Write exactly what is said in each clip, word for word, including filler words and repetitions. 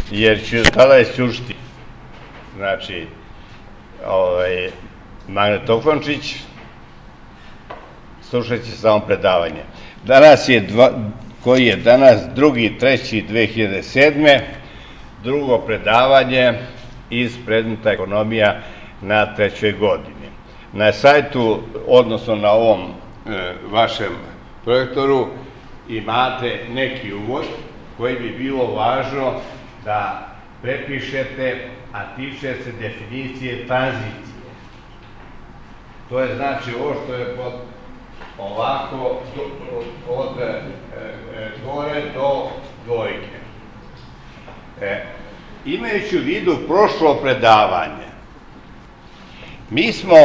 jer ću tada isključiti, znači, ovaj, magnetofončić, slušat će samo predavanje. Danas je, dva, koji je danas, drugi, treći, dve hiljade sedme, drugo predavanje iz predmeta ekonomija na trećoj godini. Na sajtu, odnosno na ovom e, vašem projektoru, imate neki uvod koji bi bilo važno da prepišete, a tiče se definicije tranzicije. To je znači ovo što je pod ovako od e, e, gore do dvojke. E, imajući u vidu prošlo predavanje, mi smo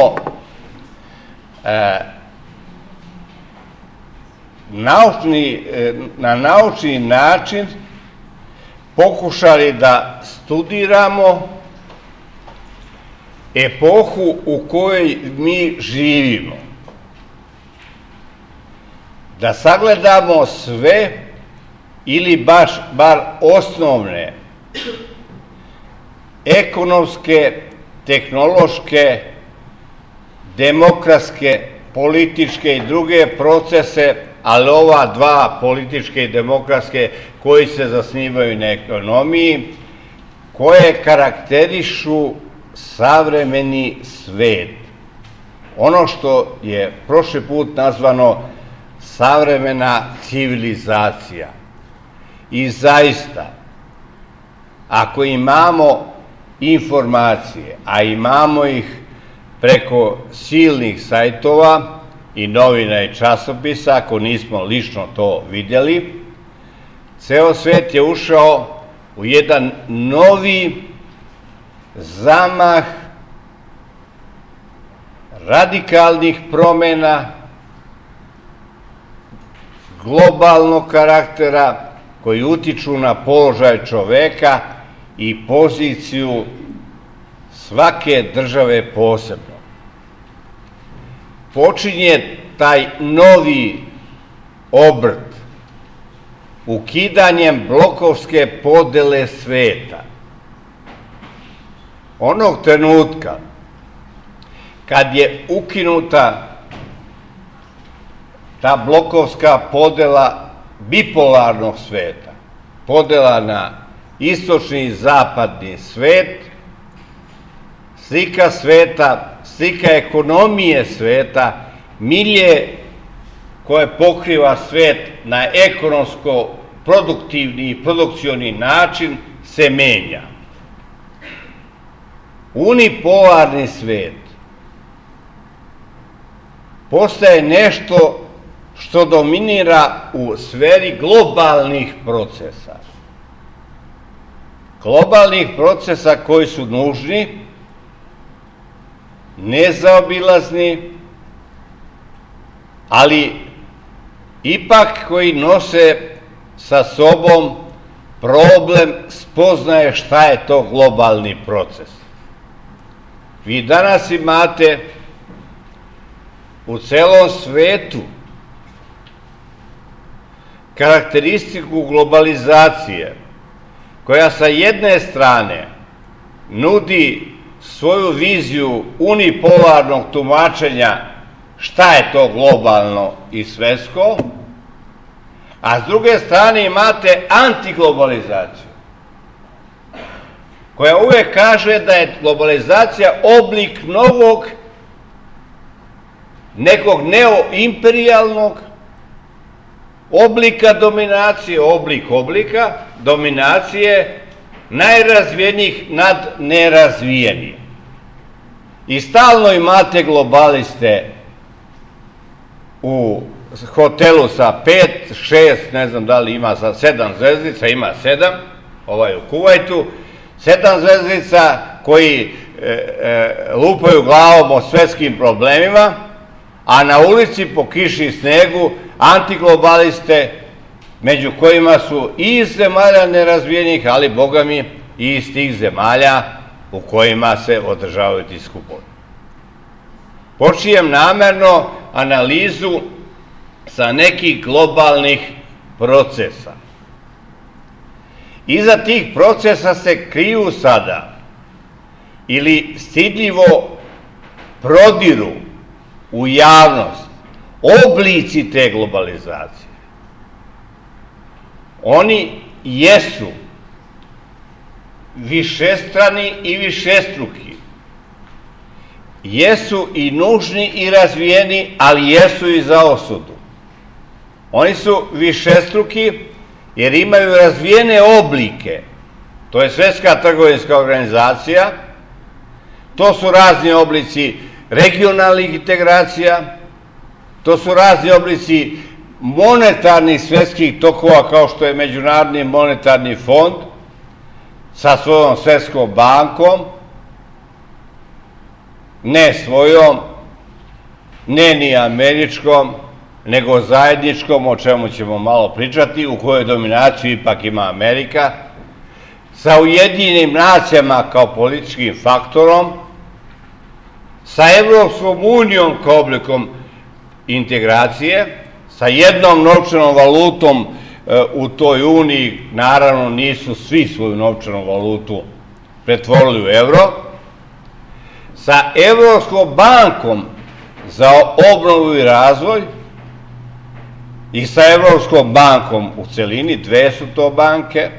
e, naučni, e, na naučni način pokušali da studiramo epohu u kojoj mi živimo. Da sagledamo sve ili baš bar osnovne ekonomske, tehnološke, demokratske, političke i druge procese, ali ova dva, političke i demokratske, koji se zasnivaju na ekonomiji, koje karakterišu savremeni svet. Ono što je prošli put nazvano savremena civilizacija. I zaista, ako imamo informacije, a imamo ih preko silnih sajtova i novina i časopisa, ako nismo lično to vidjeli, ceo svet je ušao u jedan novi zamah radikalnih promena globalnog karaktera koji utiču na položaj čoveka i poziciju svake države posebno. Počinje taj novi obrt ukidanjem blokovske podele sveta. Onog trenutka kad je ukinuta ta blokovska podela bipolarnog sveta, podela na istočni i zapadni svet, slika sveta, slika ekonomije sveta, milje koje pokriva svet na ekonomsko-produktivni i produkcioni način se menja. Unipolarni svet postaje nešto što dominira u sferi globalnih procesa. Globalnih procesa koji su nužni, nezaobilazni, ali ipak koji nose sa sobom problem spoznaje šta je to globalni proces. Vi danas imate u celom svetu karakteristiku globalizacije koja sa jedne strane nudi svoju viziju unipolarnog tumačenja šta je to globalno i svetsko, a s druge strane imate antiglobalizaciju koja uvek kaže da je globalizacija oblik novog nekog neoimperijalnog oblika dominacije, oblik oblika dominacije najrazvijenijih nad nerazvijenih. I stalno imate globaliste u hotelu sa pet, šest, ne znam da li ima sa sedam zvezdica, ima sedam, ovaj u Kuvajtu, sedam zvezdica koji e, e, lupaju glavom o svetskim problemima, a na ulici po kiši i snegu antiglobaliste, među kojima su i iz zemalja nerazvijenih, ali boga mi i iz tih zemalja u kojima se održavaju ti skupovi. Počinjem namerno analizu sa nekih globalnih procesa. iza tih procesa se kriju sada ili stidljivo prodiru u javnost oblici te globalizacije. Oni jesu višestrani i višestruki. Jesu i nužni i razvijeni, ali jesu i za osudu. Oni su višestruki jer imaju razvijene oblike. To je Svjetska trgovinska organizacija, to su razni oblici regionalnih integracija, to su razni oblici monetarnih svjetskih tokova kao što je Međunarodni monetarni fond sa svojom Svjetskom bankom, ne svojom, ne ni američkom, nego zajedničkom, o čemu ćemo malo pričati, u kojoj dominaciju ipak ima Amerika, sa Ujedinjenim nacijama kao političkim faktorom, sa Evropskom unijom kao oblikom integracije, sa jednom novčanom valutom u toj uniji, naravno nisu svi svoju novčanu valutu pretvorili u evro, sa Evropskom bankom za obnovu i razvoj i sa Evropskom bankom u celini, dve su to banke,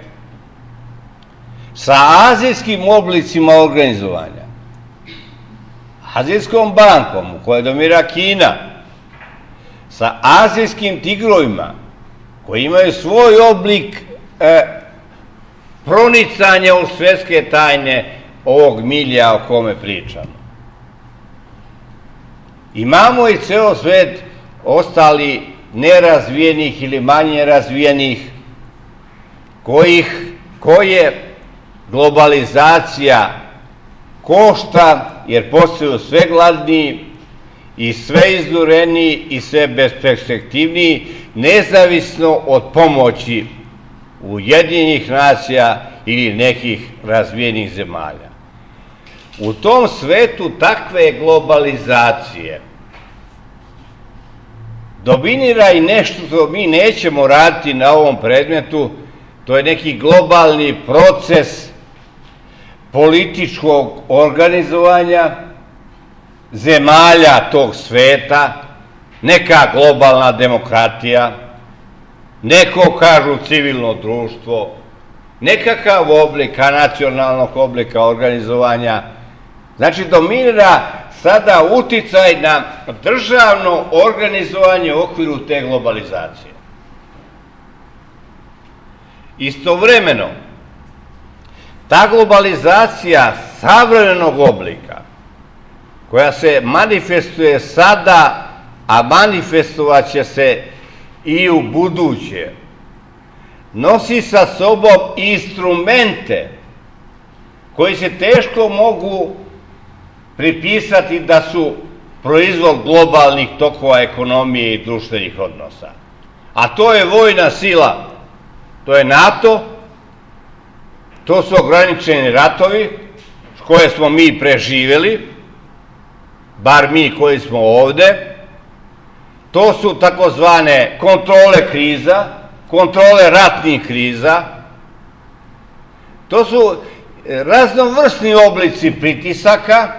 sa azijskim oblicima organizovanja, Azijskom bankom u kojoj domira Kina, sa azijskim tigrovima koji imaju svoj oblik e, pronicanja u svjetske tajne ovog milja o kome pričamo. Imamo i ceo svet ostali nerazvijenih ili manje razvijenih kojih, koje globalizacija košta jer postaju sve gladniji i sve izdureniji i sve besperspektivniji, nezavisno od pomoći Ujedinjenih nacija ili nekih razvijenih zemalja. U tom svetu takve globalizacije dominira i nešto što mi nećemo raditi na ovom predmetu, to je neki globalni proces političkog organizovanja zemalja tog sveta, neka globalna demokratija, neko kažu civilno društvo, nekakav oblik nacionalnog oblika organizovanja. Znači, dominira sada uticaj na državno organizovanje u okviru te globalizacije. Istovremeno, ta globalizacija savremenog oblika, koja se manifestuje sada, a manifestovat će se i u buduće, nosi sa sobom instrumente koji se teško mogu pripisati da su proizvod globalnih tokova ekonomije i društvenih odnosa. A to je vojna sila, to je NATO, to su ograničeni ratovi koje smo mi preživjeli, bar mi koji smo ovde, to su takozvane kontrole kriza, kontrole ratnih kriza, to su raznovrsni oblici pritisaka.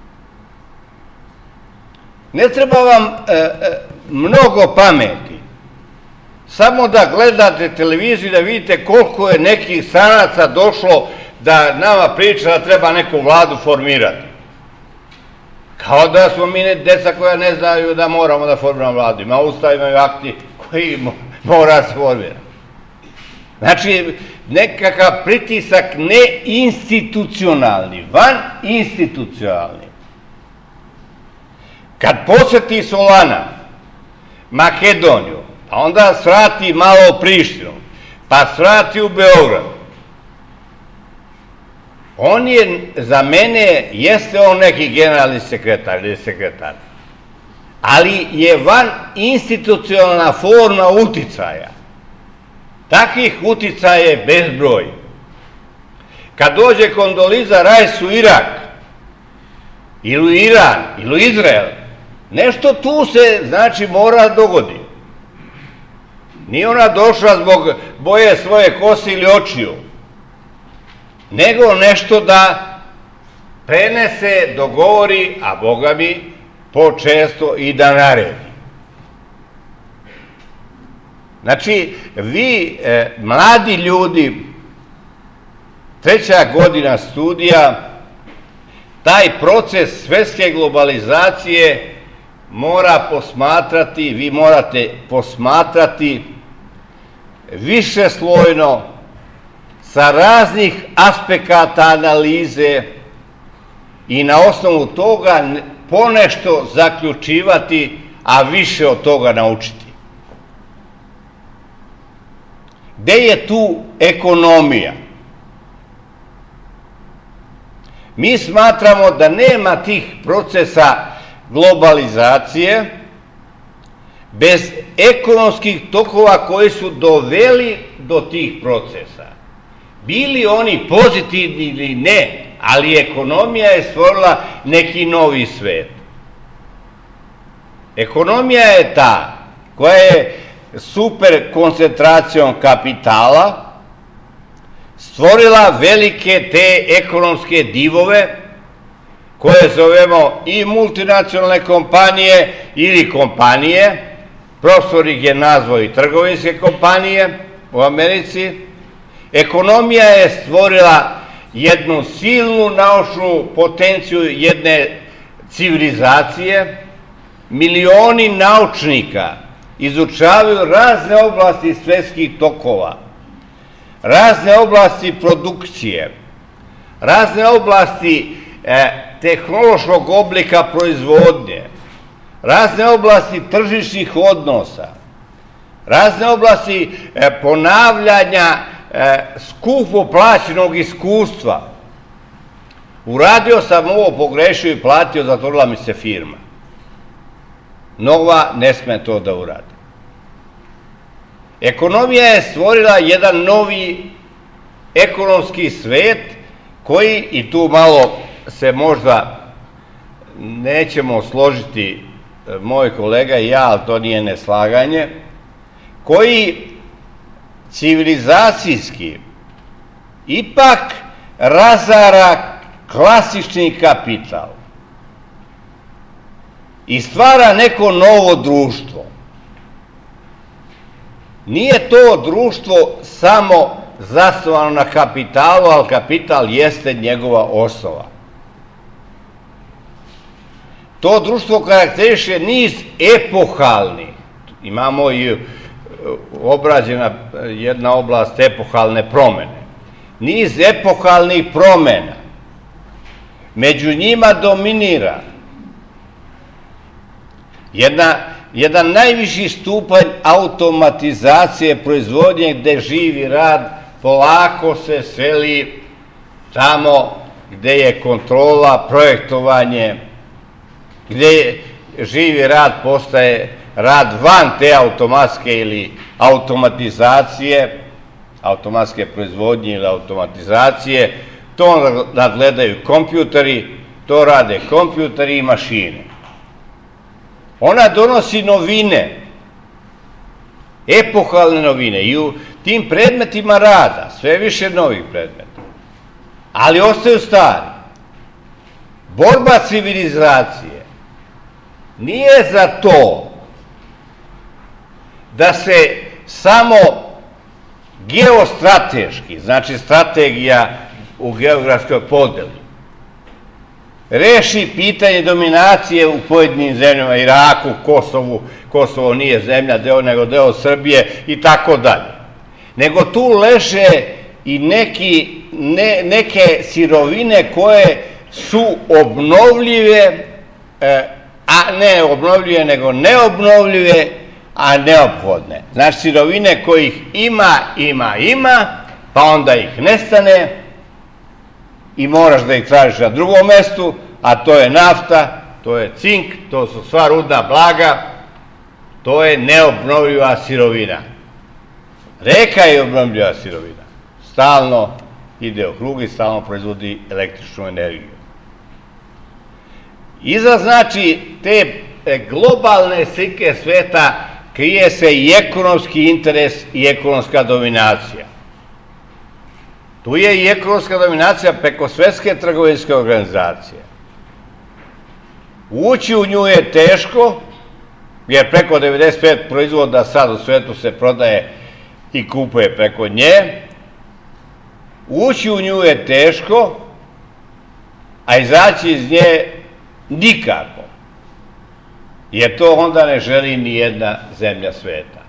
Ne treba vam e, e, mnogo pameti, samo da gledate televiziju i da vidite koliko je nekih stranaca došlo da nama priča da treba neku vladu formirati. Kao da smo mi deca koja ne znaju da moramo da formiramo vladu. Ima ustav, imaju akti koji mora se formirati. Znači, nekakav pritisak neinstitucionalni, van institucionalni. Kad posjeti Solana Makedoniju, pa onda svrati malo Prištinu, pa svrati u Beograd, on je, za mene, jeste on neki generalni sekretar ili sekretar, ali je van institucionalna forma uticaja. Takvih uticaja je bezbroj. Kad dođe Kondoliza Rajs u Irak, ili u Iran, ili u Izrael, nešto tu se, znači, mora dogodi. Nije ona došla zbog boje svoje kose ili očiju, nego nešto da prenese, dogovori, a Boga mi počesto i da naredi. Znači, vi, e, mladi ljudi, treća godina studija, taj proces svetske globalizacije mora posmatrati, vi morate posmatrati višeslojno, sa raznih aspekata analize i na osnovu toga ponešto zaključivati, a više od toga naučiti. Gde je tu ekonomija? Mi smatramo da nema tih procesa globalizacije bez ekonomskih tokova koji su doveli do tih procesa. Bili oni pozitivni ili ne, ali ekonomija je stvorila neki novi svet. Ekonomija je ta koja je super koncentracijom kapitala stvorila velike te ekonomske divove koje zovemo i multinacionalne kompanije ili kompanije. Profesor ih je nazvao i trgovinske kompanije u Americi. Ekonomija je stvorila jednu silnu naučnu potenciju jedne civilizacije. Milioni naučnika izučavaju razne oblasti svetskih tokova, razne oblasti produkcije, razne oblasti e, tehnološkog oblika proizvodnje, razne oblasti tržišnih odnosa, razne oblasti e, ponavljanja e, skupo plaćenog iskustva. Uradio sam ovo, pogrešio i platio, zatvorila mi se firma. Nova ne sme to da uradi. Ekonomija je stvorila jedan novi ekonomski svet koji, i tu malo se možda nećemo složiti moj kolega i ja, ali to nije neslaganje, koji civilizacijski ipak razara klasični kapital i stvara neko novo društvo. Nije to društvo samo zasnovano na kapitalu, ali kapital jeste njegova osnova. To društvo karakteriše niz epohalnih, imamo i obrađena jedna oblast epohalne promene, niz epohalnih promena. Među njima dominira jedna, jedan najviši stupanj automatizacije proizvodnje gde živi rad polako se seli tamo gde je kontrola, projektovanje, gde živi rad postaje rad van te automatske ili automatizacije, automatske proizvodnje ili automatizacije. To nadgledaju kompjuteri, to rade kompjuteri i mašine. Ona donosi novine, epohalne novine, i u tim predmetima rada, sve više novih predmeta, ali ostaju stari. Borba civilizacije nije za to da se samo geostrateški, znači strategija u geografskoj podeli, reši pitanje dominacije u pojedinim zemljama, Iraku, Kosovu, Kosovo nije zemlja deo, nego deo Srbije i tako dalje. Nego tu leže i neki, ne, neke sirovine koje su obnovljive, e, a ne obnovljive, nego neobnovljive, a neophodne. Znači, sirovine kojih ima, ima, ima, pa onda ih nestane i moraš da ih tražiš na drugom mestu, a to je nafta, to je cink, to su sva rudna blaga, to je neobnovljiva sirovina. Reka je obnovljiva sirovina. Stalno ide u krug i stalno proizvodi električnu energiju. Iza, znači, te globalne slike sveta krije se i ekonomski interes i ekonomska dominacija. Tu je i ekonomska dominacija preko Svetske trgovinske organizacije. Ući u nju je teško, jer preko devedeset pet proizvoda sad u svetu se prodaje i kupuje preko nje. Ući u nju je teško, a izaći iz nje nikako. Jer to onda ne želi ni jedna zemlja sveta.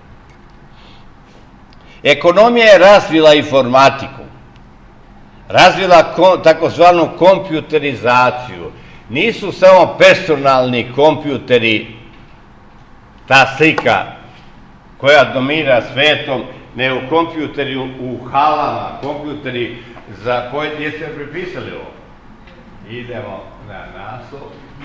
Ekonomija je razvila informatiku, razvila takozvanu kompjuterizaciju. Nisu samo personalni kompjuteri ta slika koja dominira svetom, nego kompjuteri u halama, kompjuteri za koje jeste prepisali ovo. Idemo na naslov.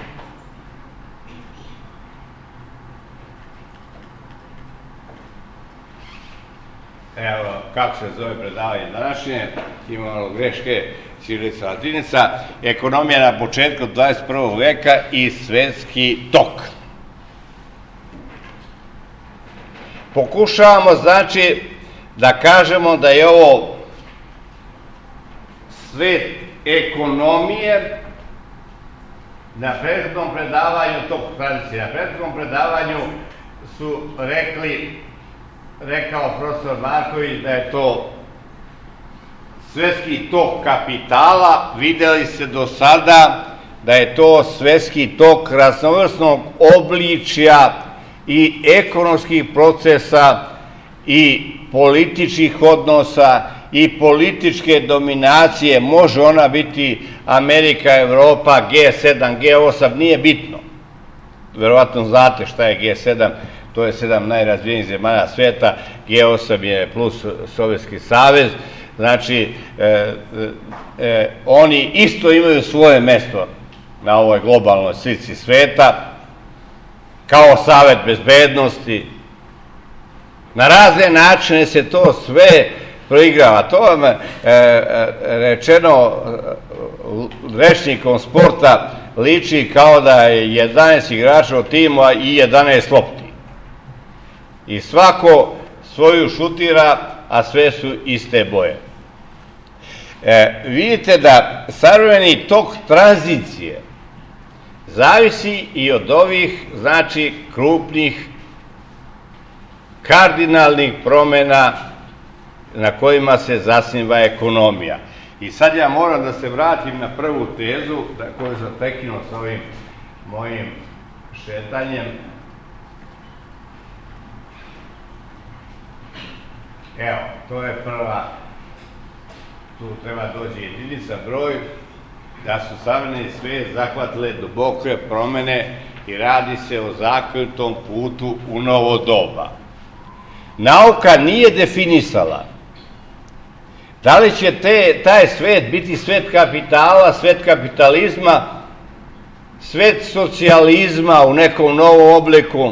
Evo, kako se zove predavanje današnje, ima malo greške, ćirilica, latinica, ekonomija na početku dvadeset prvog veka i svetski tok. Pokušavamo, znači, da kažemo da je ovo svet ekonomije. Na prethodnom predavanju, tok tradicije, na prethodnom predavanju su rekli, rekao profesor Marković da je to svetski tok kapitala. Videli se do sada da je to svetski tok raznovrsnog obličja i ekonomskih procesa i političkih odnosa i političke dominacije. Može ona biti Amerika, Evropa, G sedam, G osam, nije bitno. Verovatno znate šta je G sedam, to je sedam najrazvijenijih zemalja sveta, G osam je plus Sovjetski savez. Znači, e, e, oni isto imaju svoje mesto na ovoj globalnoj slici sveta, kao Savet bezbednosti. Na razne načine se to sve proigrava. To vam je rečeno rečnikom sporta liči kao da je jedanaest igrača od tima i jedanaest lopti. I svako svoju šutira, a sve su iste boje. E, vidite da savremeni tok tranzicije zavisi i od ovih, znači, krupnih kardinalnih promena na kojima se zasniva ekonomija. I sad ja moram da se vratim na prvu tezu koju sam prekinuo s ovim mojim šetanjem. Evo, to je prva, tu treba doći jedinica broj, da su savremeni svet zahvatile duboke promene i radi se o zakonitom putu u novo doba. Nauka nije definisala da li će te, taj svet biti svet kapitala, svet kapitalizma, svet socijalizma u nekom novom obliku.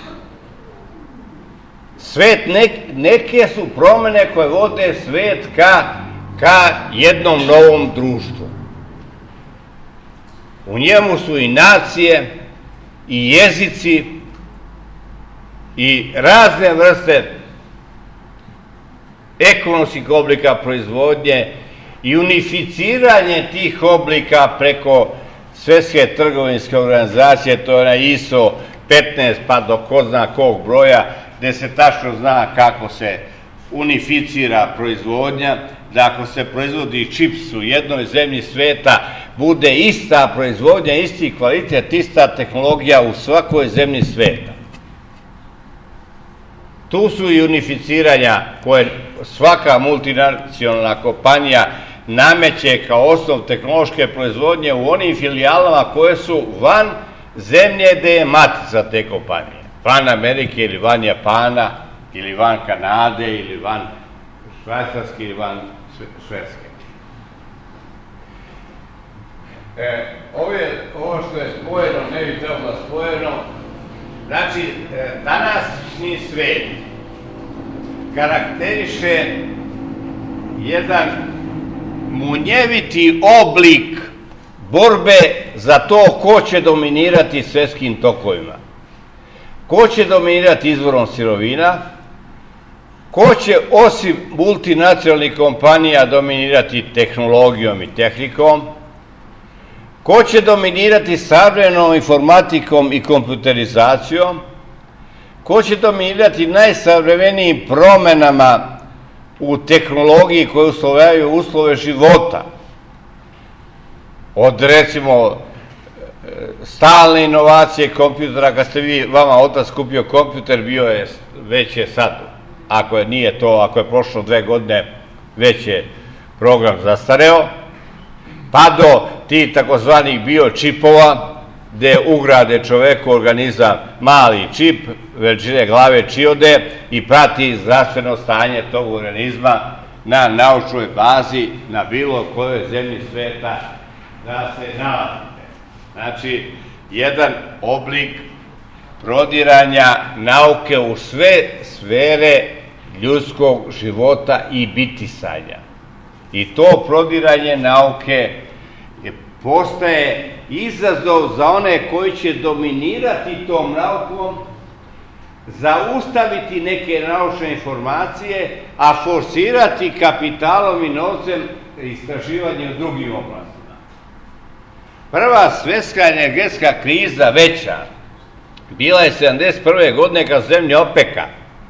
Svet, ne, neke su promene koje vode svet ka, ka jednom novom društvu. U njemu su i nacije, i jezici, i razne vrste ekonomskih oblika proizvodnje i unificiranje tih oblika preko Svetske trgovinske organizacije, to je na I S O petnaest pa do ko zna kog broja, gde se tačno zna kako se unificira proizvodnja, da ako se proizvodi čips u jednoj zemlji sveta, bude ista proizvodnja, isti kvalitet, ista tehnologija u svakoj zemlji sveta. Tu su i unificiranja koje svaka multinacionalna kompanija nameće kao osnov tehnološke proizvodnje u onim filijalama koje su van zemlje gde je matica te kompanije. Van Amerike ili van Japana ili van Kanade ili van Švajcarske ili van Švedske. E, ove, ovo što je spojeno, ne bi trebalo spojeno. Znači, današnji svet karakteriše jedan munjeviti oblik borbe za to ko će dominirati svetskim tokovima. Ko će dominirati izvorom sirovina, Ko će osim multinacionalnih kompanija dominirati tehnologijom i tehnikom? Ko će dominirati savremenom informatikom i kompjuterizacijom? Ko će dominirati najsavremenijim promenama u tehnologiji koje uslovljavaju uslove života? Od, recimo, stalne inovacije kompjutera, kad ste vi, vama otac kupio kompjuter, bio je, već je sad, ako je, nije to, ako je prošlo dve godine, već je program zastareo, pa do ti takozvanih biočipova, gde ugrade čoveku organizam mali čip, veličine glave čiode i prati zdravstveno stanje tog organizma na naučnoj bazi, na bilo kojoj zemlji sveta da se nalazite. Znači, jedan oblik prodiranja nauke u sve sfere ljudskog života i bitisanja. I to prodiranje nauke postaje izazov za one koji će dominirati tom naukom, zaustaviti neke naučne informacije, a forsirati kapitalom i novcem istraživanje u drugim oblastima. Prva svetska energetska kriza veća bila je sedamdeset prve godine kad zemlje OPEC-a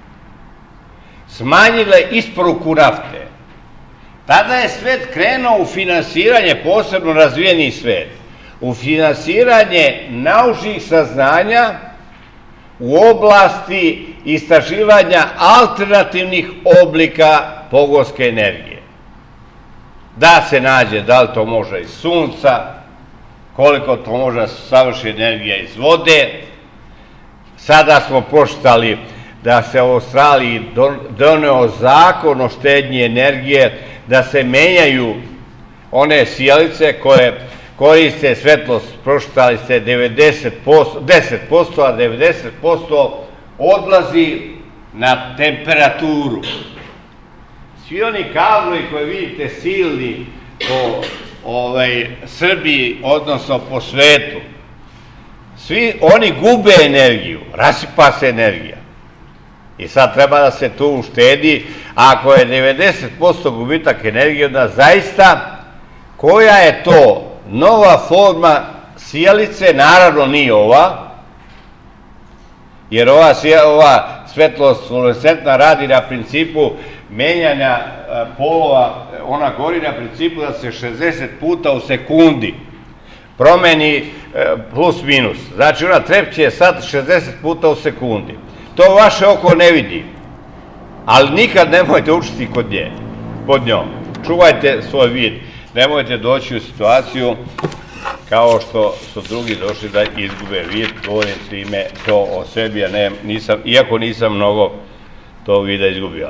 smanjile isporuku nafte. Tada je svet krenuo u finansiranje, posebno razvijeni svet, u finansiranje naučnih saznanja u oblasti istraživanja alternativnih oblika pogonske energije. Da se nađe da li to može iz sunca, koliko to može savrši energija iz vode. Sada smo pročitali da se u Australiji doneo zakon o štednji energije, da se menjaju one sijalice koje koriste svetlost, pročitali ste devedeset posto, deset posto, a devedeset posto odlazi na temperaturu. Svi oni kablovi koje vidite silni po ovaj, Srbiji, odnosno po svetu, svi oni gube energiju, rasipa se energija. I sad treba da se tu uštedi, a ako je devedeset posto gubitak energije, onda zaista koja je to nova forma sijalice, naravno nije ova, jer ova, ova svetlost fluorescentna radi na principu menjanja polova, ona gori na principu da se šezdeset puta u sekundi promeni plus minus. Znači ona trepće sad šezdeset puta u sekundi. To vaše oko ne vidi, ali nikad nemojte učiti kod nje, pod njom. Čuvajte svoj vid, nemojte doći u situaciju kao što su drugi došli da izgube vid, govorim svime to o sebi, a ne, nisam, iako nisam mnogo to vida izgubio.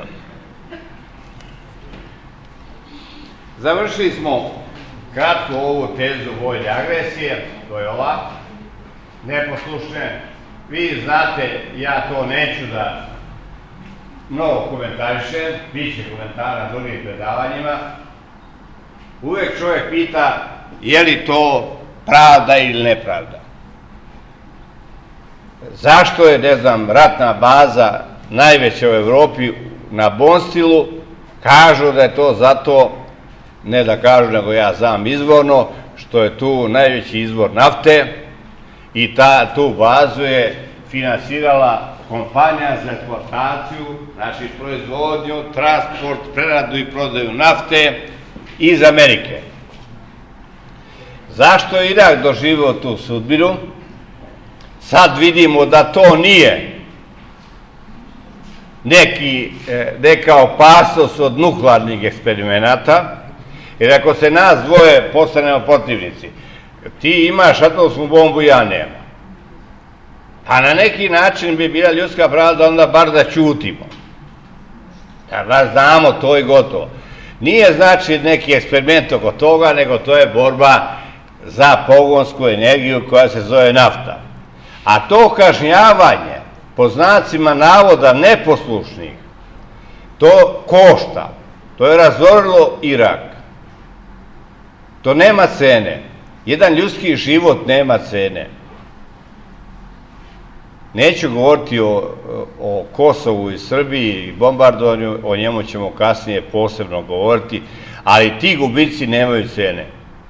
Završili smo kratko ovu tezu vojne agresije, to je ova, neposlušne. Vi znate, ja to neću da mnogo komentarišem, bit će komentara na drugim predavanjima. Uvek čovjek pita je li to pravda ili nepravda. Zašto je, ne znam, ratna baza najveća u Evropi na Bonstilu? Kažu da je to zato, ne da kažu, nego ja znam izvorno, što je tu najveći izvor nafte i ta, tu bazu je finansirala kompanija za eksploataciju, znači proizvodnju, transport, preradu i prodaju nafte iz Amerike. Zašto je Irak doživio tu sudbinu? Sad vidimo da to nije neki, neka opasnost od nuklearnih eksperimenata, jer ako se nas dvoje postanemo protivnici, ti imaš atomsku bombu, ja nemam. Pa na neki način bi bila ljudska prava da onda bar da ćutimo. Da znamo, to je gotovo. Nije znači neki eksperiment oko toga, nego to je borba za pogonsku energiju koja se zove nafta. A to kažnjavanje, po znacima navoda neposlušnih, to košta. To je razorilo Irak. To nema cene. Jedan ljudski život nema cene. Neću govoriti o, o Kosovu i Srbiji i bombardovanju, o njemu ćemo kasnije posebno govoriti, ali ti gubici nemaju cene.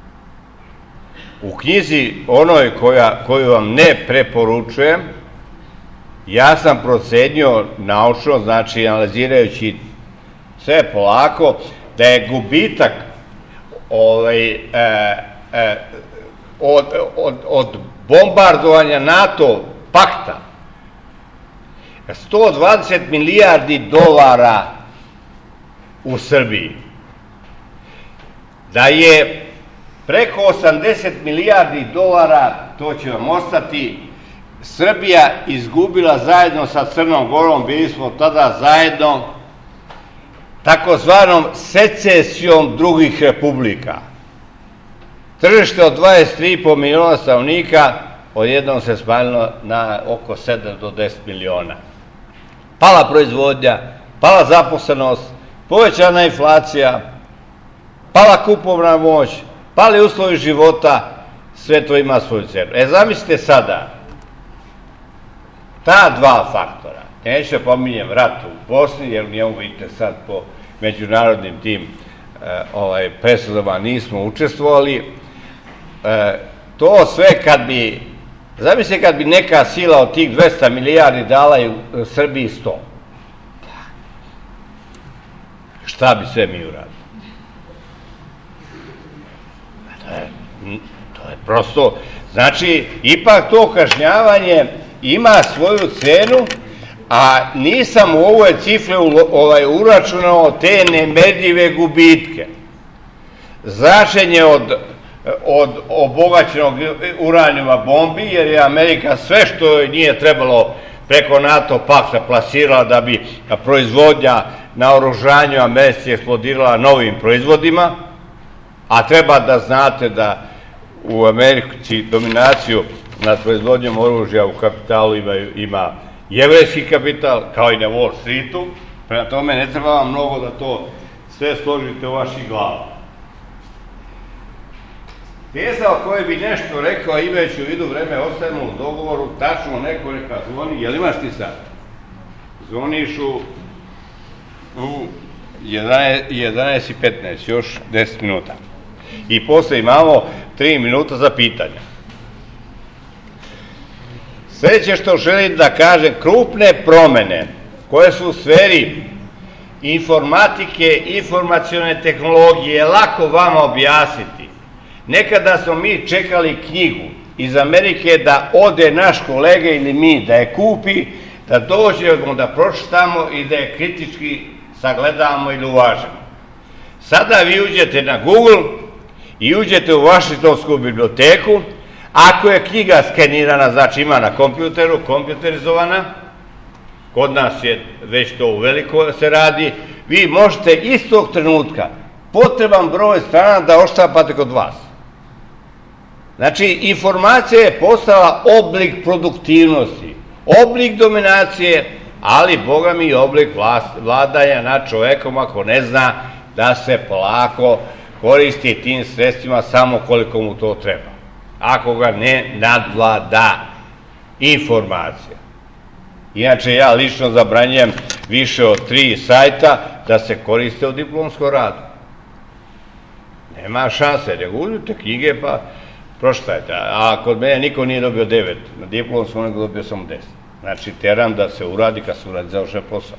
U knjizi onoj koja, koju vam ne preporučujem, ja sam procenio naučno, znači analizirajući sve polako, da je gubitak ovaj, e, e, od, od, od bombardovanja NATO pakta sto dvadeset milijardi dolara u Srbiji. Da je preko osamdeset milijardi dolara, to će vam ostati, Srbija izgubila zajedno sa Crnom Gorom, bili smo tada zajedno, takozvanom secesijom drugih republika. Tržište od dvadeset tri i po miliona stanovnika odjednom se smanjilo na oko sedam do deset miliona. Pala proizvodnja, pala zaposlenost, povećana inflacija, pala kupovna moć, pali uslovi života, sve to ima svoju cenu. E, zamislite sada, ta dva faktora, neću pominjem rat u Bosni, jer u njemu vidite sad po međunarodnim tim e, ovaj, presudama nismo učestvovali, e, to sve kad bi, zamislite kad bi neka sila od tih dvesta milijardi dala u Srbiji sto. Šta bi sve mi uradili? To je, to je prosto, znači, ipak to kažnjavanje ima svoju cenu, a nisam u ovoj cifre ovaj, uračunao te nemerljive gubitke. Zračenje od, od obogaćenog uranijuma bombi, jer je Amerika sve što joj nije trebalo preko NATO pakta plasirala da bi proizvodnja na oružanju Americi eksplodirala novim proizvodima, a treba da znate da u Americi dominaciju nad proizvodnjom oružja u kapitalu ima, ima jevrejski kapital, kao i na Wall Streetu, prema tome ne treba vam mnogo da to sve složite u vaših glava. Teza o kojoj bi nešto rekao, imajući u vidu vreme, ostajemo u dogovoru, tačno neko neka zvoni, jel imaš ti sad? Zvoniš u, u jedanaest i petnaest, još deset minuta. I posle imamo tri minuta za pitanja. Sljedeće što želim da kažem, krupne promene koje su u sferi informatike, informacione tehnologije, lako vama objasniti. Nekada smo mi čekali knjigu iz Amerike da ode naš kolega ili mi da je kupi, da dođemo da pročitamo i da je kritički sagledamo ili uvažemo. Sada vi uđete na Google i uđete u Vašingtonsku biblioteku. Ako je knjiga skenirana, znači ima na kompjuteru, kompjuterizovana, kod nas je već to uveliko se radi, vi možete istog trenutka potreban broj strana da odštampate kod vas. Znači, informacija je postala oblik produktivnosti, oblik dominacije, ali, Boga mi, oblik vladanja nad čovekom ako ne zna da se polako koristi tim sredstvima samo koliko mu to treba. Ako ga ne nadvlada informacija. Inače, ja lično zabranjujem više od tri sajta da se koriste u diplomskom radu. Nema šanse, nego uzmite knjige pa pročitajte. A kod mene niko nije dobio devet, na diplomskom nego dobio samo deset. Znači, teram da se uradi kad se uradi završen posao.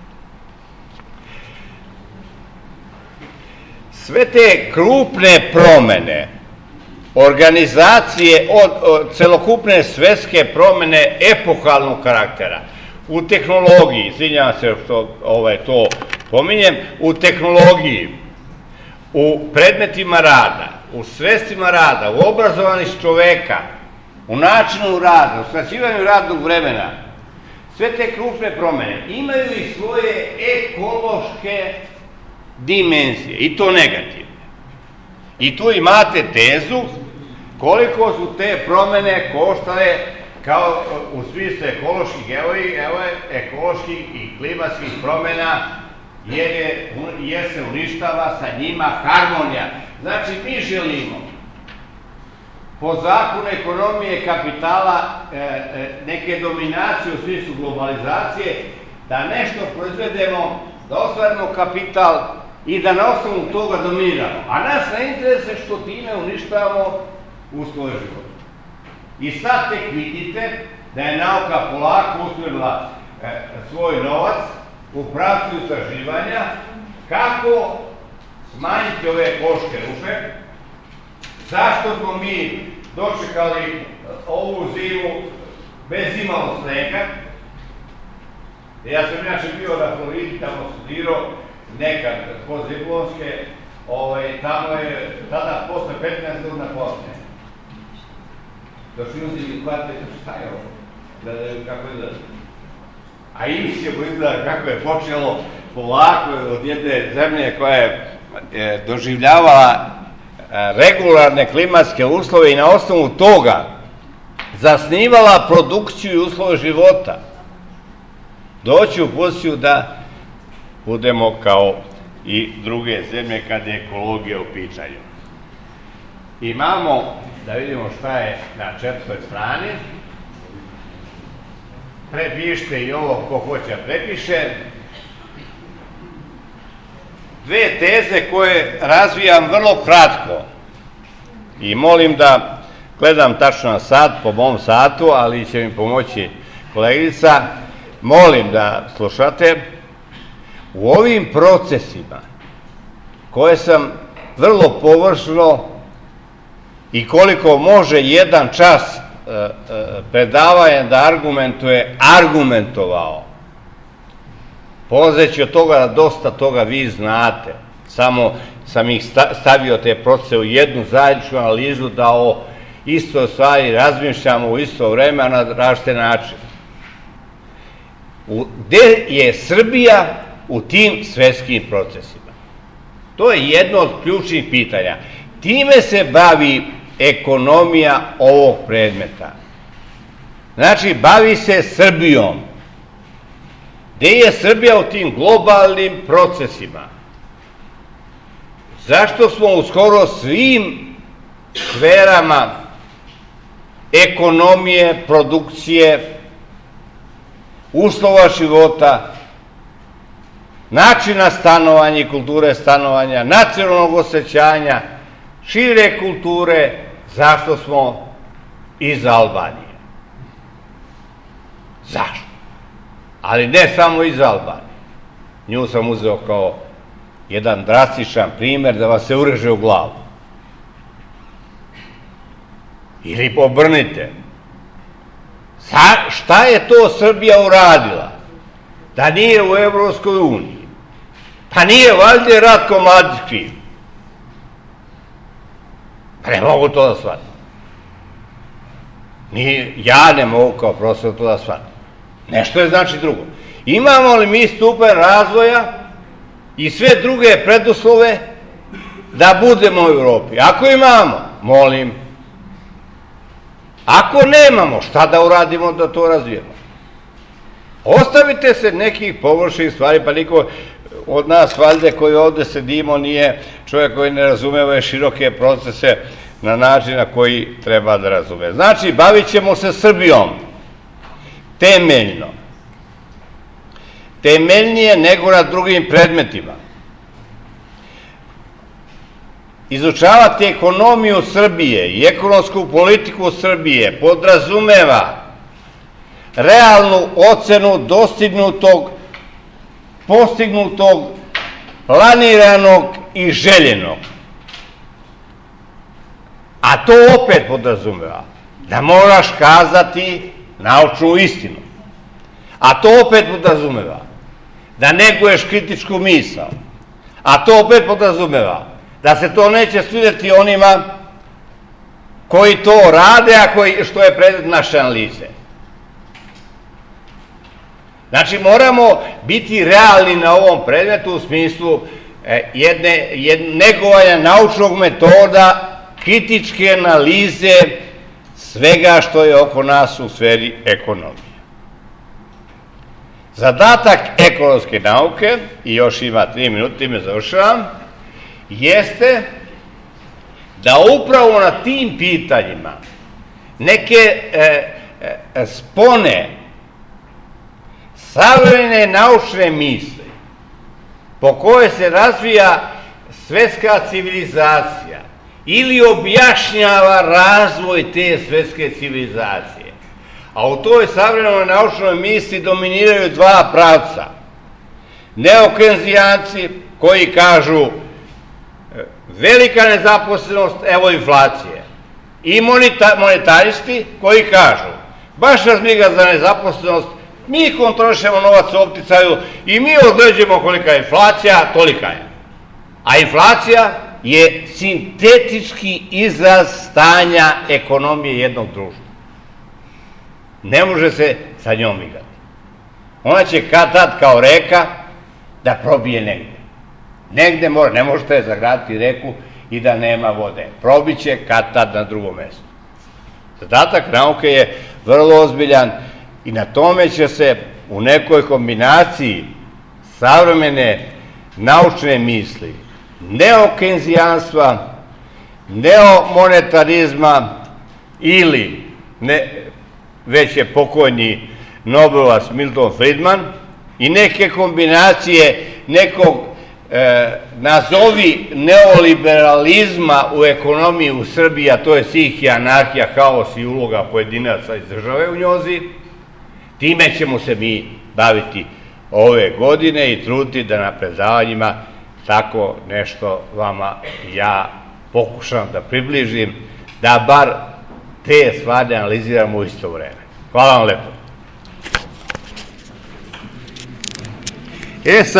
Sve te krupne promene, organizacije, od, od celokupne svetske promene epohalnog karaktera, u tehnologiji, izvinjavam se što ovaj, to pominjem, u tehnologiji, u predmetima rada, u sredstvima rada, u obrazovanih čoveka, u načinu rada, u skraćivanju radnog vremena, sve te krupne promene imaju i svoje ekološke dimenzije, i to negativne. I tu imate tezu koliko su te promene koštale kao u smislu ekoloških, evo, evo je ekoloških i klimatskih promena, jer, je, jer se uništava sa njima harmonija. Znači, mi želimo po zakonu ekonomije kapitala, neke dominacije u smislu globalizacije, da nešto proizvedemo, da ostvarimo kapital i da na osnovu toga dominiramo. A nas ne interese što time uništavamo uslove života. I sad tek vidite da je nauka polako usmjerila svoj novac u pravcu istraživanja kako smanjiti ove ekološke rupe, zašto smo mi dočekali ovu zimu bez imalo snega. Ja sam inače bio na Floridi, tamo studirao, nekad kod Ziblonske, tamo je tada posle petnaest godina posle. Došli uzeli kvarte, šta je ovo? Gledaju kako izgleda. A Imsijemo izgleda kako je počelo polako od jedne zemlje koja je doživljavala regularne klimatske uslove i na osnovu toga zasnivala produkciju i uslove života. Doći u poziciju da budemo kao i druge zemlje kad je ekologija u pitanju. Imamo, da vidimo šta je na četvrtoj strani. Prepišite i ovo ko hoće prepiše. Dve teze koje razvijam vrlo kratko i molim da gledam tačno na sat, po mom satu, ali će mi pomoći kolegica. Molim da slušate. U ovim procesima koje sam vrlo površno i koliko može jedan čas predavanja da argumentuje, argumentovao. Polazeći od toga da dosta toga vi znate, samo sam ih stavio te procese u jednu zajedničku analizu da o isto stvari razmišljamo u isto vreme, a na različite načine. Gde je Srbija u tim svetskim procesima? To je jedno od ključnih pitanja. Time se bavi ekonomija ovog predmeta. Znači, bavi se Srbijom. Gde je Srbija u tim globalnim procesima? Zašto smo u skoro svim sferama ekonomije, produkcije, uslova života, načina stanovanja i kulture stanovanja, nacionalnog osjećanja, šire kulture, zašto smo iz Albanije? Zašto? Ali ne samo iz Albanije. Nju sam uzeo kao jedan drastičan primer da vas se ureže u glavu. Ili obrnite. Šta je to Srbija uradila? Da nije u Evropskoj uniji. Pa nije valjda Ratko Mladić kriv. Pa ne mogu to da shvatim. Ja ne mogu kao profesor to da shvatim. Nešto je znači drugo. Imamo li mi stupanj razvoja i sve druge preduslove da budemo u Evropi? Ako imamo, molim. Ako nemamo, šta da uradimo da to razvijemo? Ostavite se nekih površnih stvari, pa niko od nas valjde koji ovde sedimo nije čovjek koji ne razume ove široke procese na način na koji treba da razume. Znači, bavit ćemo se Srbijom temeljno. Temeljnije nego na drugim predmetima. Izučavati ekonomiju Srbije i ekonomsku politiku Srbije podrazumeva realnu ocenu dostignutog, postignutog, planiranog i željenog. A to opet podrazumeva da moraš kazati naučnu istinu. A to opet podrazumeva da neguješ kritičku misao. A to opet podrazumeva da se to neće svidjeti onima koji to rade, a koji, što je predmet naše analize. Znači, moramo biti realni na ovom predmetu u smislu jedne, jedne negovanja naučnog metoda, kritičke analize svega što je oko nas u sferi ekonomije. Zadatak ekonomske nauke, i još ima tri minuta, time završavam, jeste da upravo na tim pitanjima neke e, e, spone savremene naučne misli po kojoj se razvija svetska civilizacija ili objašnjava razvoj te svetske civilizacije. A u toj savremenoj naučnoj misli dominiraju dva pravca. Neokenzijanci koji kažu velika nezaposlenost, evo inflacije. I monetaristi koji kažu baš nas briga za nezaposlenost, mi kontrolišemo novac u opticaju i mi određujemo kolika je inflacija, tolika je. A inflacija je sintetički izraz stanja ekonomije jednog društva. Ne može se sa njom igrati. Ona će kad tad kao reka da probije negde. Negde mora, ne možete zagraditi reku i da nema vode. Probiće kad tad na drugom mestu. Zadatak nauke je vrlo ozbiljan i na tome će se u nekoj kombinaciji savremene naučne misli, neokenzijanstva, neomonetarizma ili ne, već je pokojni Nobelovac Milton Friedman i neke kombinacije nekog e, nazovi neoliberalizma u ekonomiji u Srbiji, a to je stihija, anarhija, haos i uloga pojedinaca iz države u njozi. Time ćemo se mi baviti ove godine i truditi da na predavanjima tako nešto vama ja pokušam da približim, da bar te stvari analiziramo u isto vreme. Hvala vam lepo. E sad